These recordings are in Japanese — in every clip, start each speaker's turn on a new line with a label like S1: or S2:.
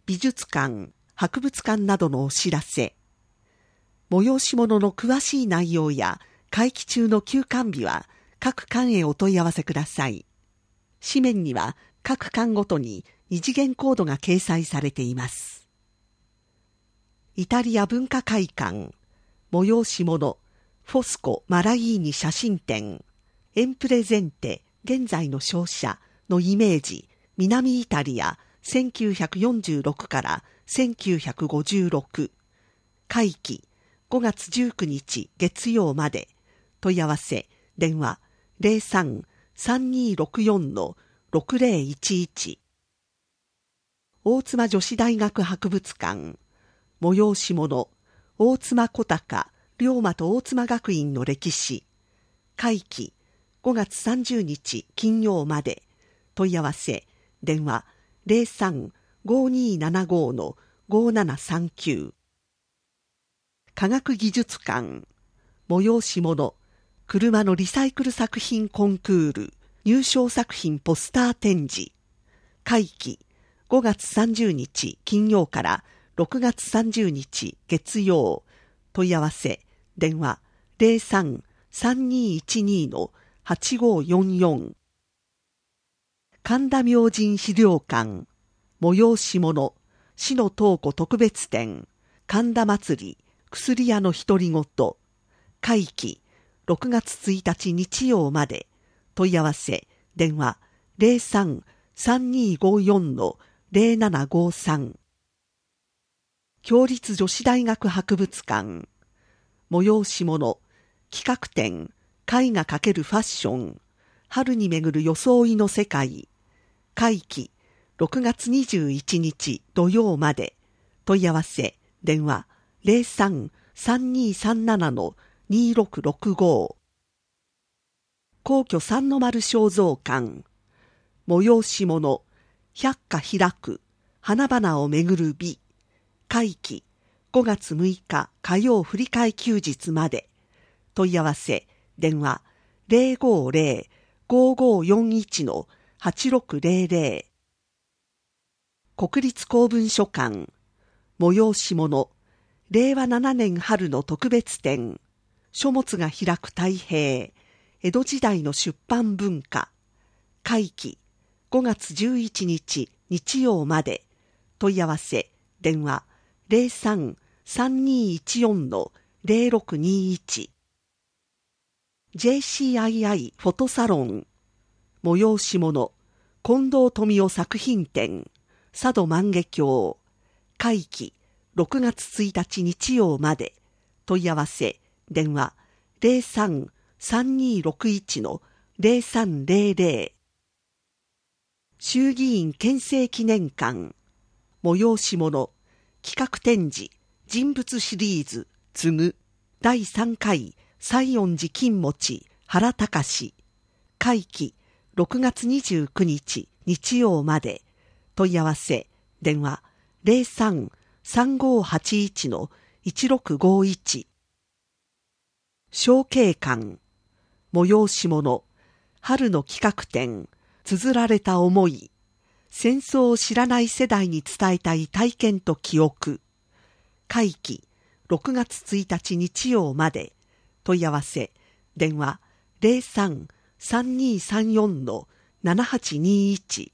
S1: 美術館、博物館などのお知らせ。催し物の詳しい内容や会期中の休館日は各館へお問い合わせください。紙面には各館ごとに二次元コードが掲載されています。イタリア文化会館、催し物、フォスコ・マライーニ写真展、エンプレゼンテ、現在の照射のイメージ、南イタリア、1946から1956。会期、5月19日月曜まで。問い合わせ、電話、03-3264-6011。大妻女子大学博物館、催し物、大妻小高、龍馬と大妻学院の歴史。会期、5月30日金曜まで。問い合わせ、電話、03-5275-5739。科学技術館、催し物、車のリサイクル作品コンクール、入賞作品ポスター展示。会期、5月30日金曜から6月30日月曜。問い合わせ、電話、03-3212-8544。神田明神資料館、催し物、市の東湖特別展、神田祭り、薬屋の独り言。会期、6月1日日曜まで。問い合わせ、電話、03-3254-0753。共立女子大学博物館、催し物、企画展、絵画×ファッション、春に巡る装いの世界。会期、6月21日土曜まで。問い合わせ、電話、03-3237-2665。皇居三の丸肖像館、催し物、百花開く、花々をめぐる美。会期、5月6日火曜振り替え休日まで。問い合わせ、電話、050-5541-8600。国立公文書館、催し物、令和7年春の特別展、書物が開く太平、江戸時代の出版文化。会期、5月11日日曜まで。問い合わせ、電話、03-3214-0621。JCII フォトサロン、催し物、近藤富夫作品展、佐渡万華鏡。会期、6月1日日曜まで。問い合わせ、電話、03-3261-0300。衆議院憲政記念館、催し物、企画展示、人物シリーズ、継ぐ、第3回、西園寺金持、原敬。会期、6月29日、日曜まで。問い合わせ、電話、03-3581-1651。小慶館、催し物、春の企画展、綴られた思い。戦争を知らない世代に伝えたい体験と記憶。会期、6月1日日曜まで。問い合わせ、電話、03-3234-7821。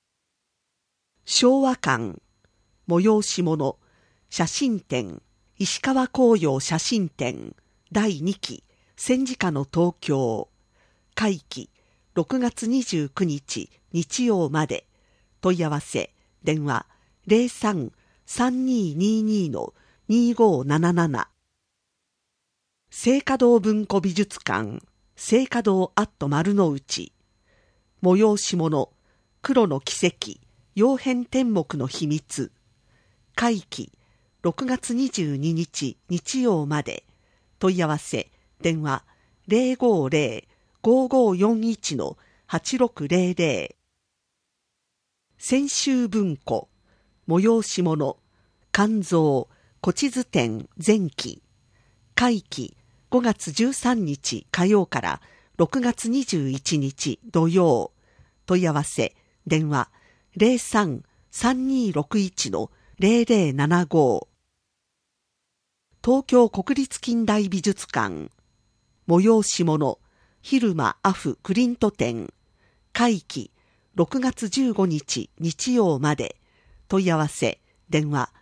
S1: 昭和館、催し物、写真展、石川紅葉写真展、第2期、戦時下の東京。会期、6月29日、日曜まで。問い合わせ、電話、03-3222-2577。聖華堂文庫美術館、聖華堂アット丸の内。催し物、黒の奇跡、曜変天目の秘密。会期、6月22日、日曜まで。問い合わせ、電話、050-5541-8600。泉州文庫、催し物、肝臓、古地図展前期。会期、5月13日火曜から6月21日土曜。問い合わせ、電話、03-3261-8600。 0075。東京国立近代美術館催し物昼間アフクリント展会期6月15日日曜まで。問い合わせ電話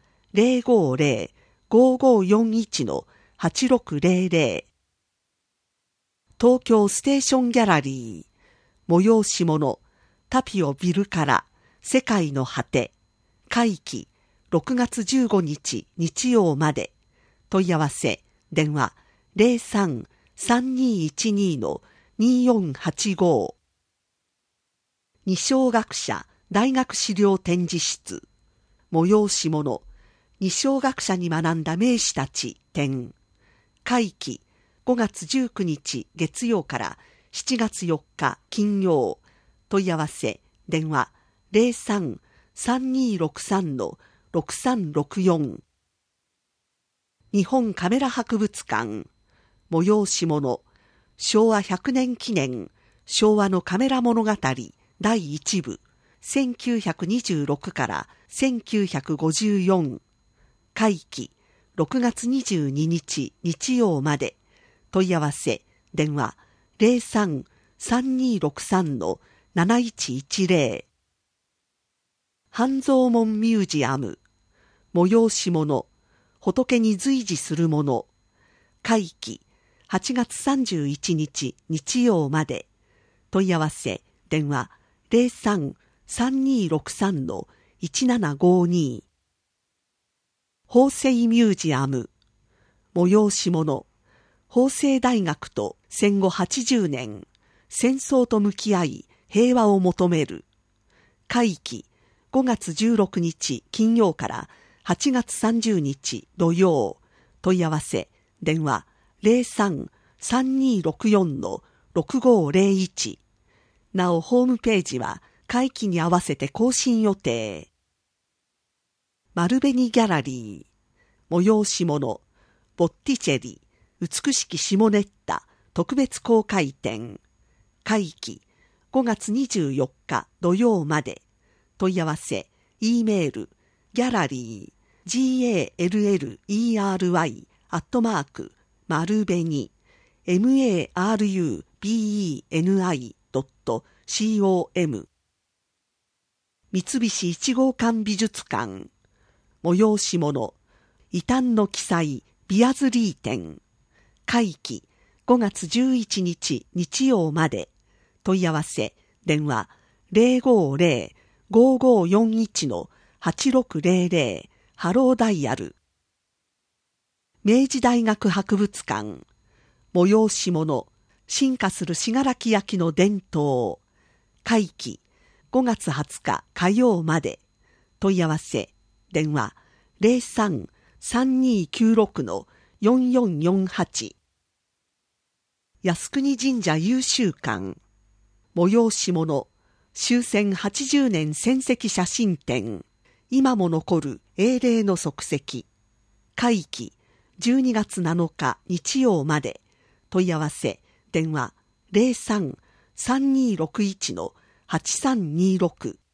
S1: 050-5541-8600。東京ステーションギャラリー催し物タピオビルから世界の果て会期6月15日日曜まで。問い合わせ電話 03-3212-2485。二松学者大学資料展示室催し物二松学者に学んだ名士たち展会期5月19日月曜から7月4日金曜。問い合わせ電話 03-3263-6364。日本カメラ博物館催し物昭和100年記念昭和のカメラ物語第1部1926から1954会期6月22日日曜まで。問い合わせ電話 03-3263-7110。半蔵門ミュージアム催し物仏に随時するもの会期8月31日日曜まで。問い合わせ電話 03-3263-1752。法政ミュージアム催し物法政大学と戦後80年戦争と向き合い平和を求める会期5月16日金曜から8月30日土曜。問い合わせ電話 03-3264-6501。なおホームページは会期に合わせて更新予定。丸紅ギャラリー催し物ボッティチェリ美しきシモネッタ特別公開展会期5月24日土曜まで。問い合わせ E メールギャラリーgallery丸紅 marubeni.com 三菱一号館美術館催し物異端の記載ビアズリー展会期5月11日日曜まで。問い合わせ電話 050-5541-8600 ハローダイヤル。明治大学博物館催し物進化する信楽焼の伝統会期5月20日火曜まで。問い合わせ電話 03-3296-4448。靖国神社優秀館催し物終戦80年戦跡写真展今も残る英霊の足跡会期12月7日日曜まで。問い合わせ電話 03-3261-8326